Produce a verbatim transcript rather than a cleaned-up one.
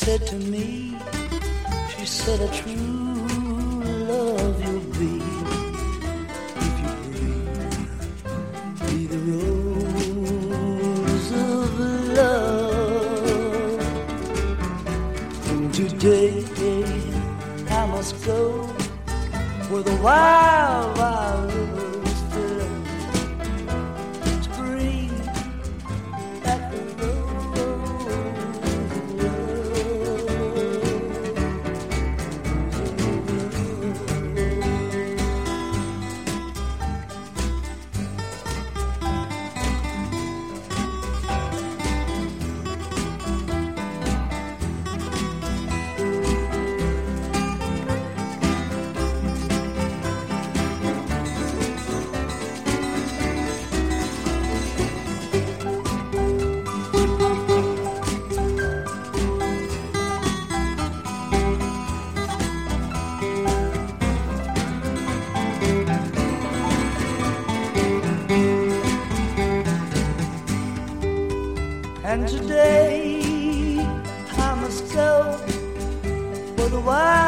said to me, she said a true love you'll be if you breathe, be the rose of love. And today I must go where the wild, wild rivers flow to breathe back the rose of And today I must go where the wild